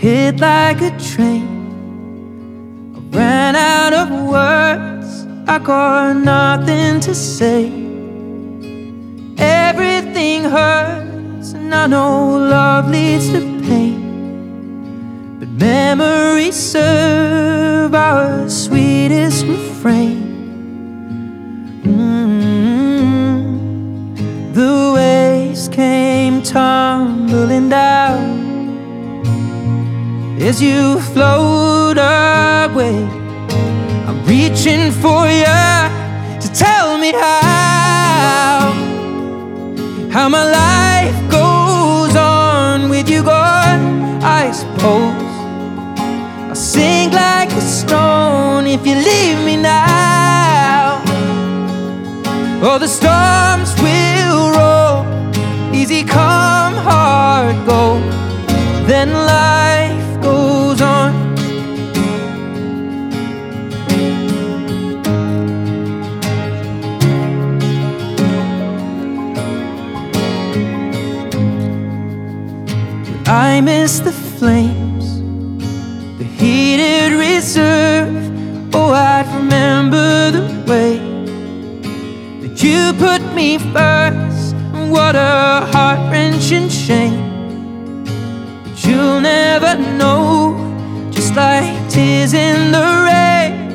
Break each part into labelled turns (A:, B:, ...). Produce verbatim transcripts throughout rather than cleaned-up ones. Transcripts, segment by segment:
A: hit like a train. I ran out of words, I got nothing to say. Everything hurts, and I know love leads to pain, but memories serve our sweetest refrain. mm-hmm. The waves came tumbling down as you float away. I'm reaching for you to tell me how How my life goes on with you gone. I suppose I'll sink like a stone if you leave me now. Oh, the storms will roll, easy come, hard go, then life goes on. I miss the flames, the heated reserve. Oh, I'd remember the way that you put me first. What a heart-wrenching shame, but you'll never know, just like tears in the rain.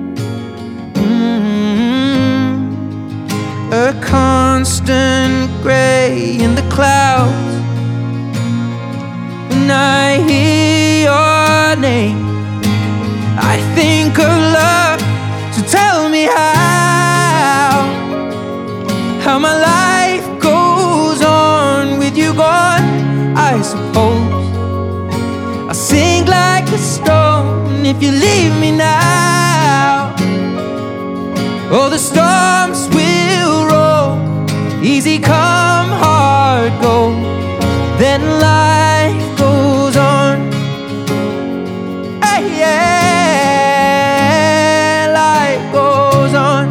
A: mm-hmm. A constant gray in the clouds. When I hear your name, I think of love. So tell me how How my life goes on with you gone. I suppose I'll sink like a stone if you leave me now. Oh, the storms will roll, easy come, hard go, then life goes on. Hey, yeah, life goes on.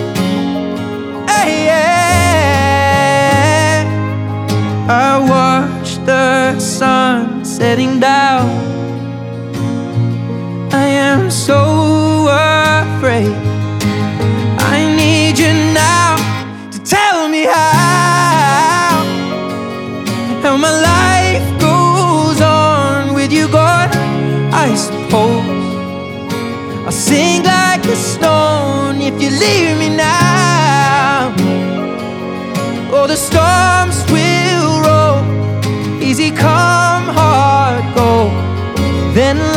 A: Hey, yeah, I watch the sun setting down. I am so afraid. I need you now to tell me how How my life goes on with you gone. I suppose I'll sink like a stone if you leave me now. Oh, the storms will roll, easy come, hard go, then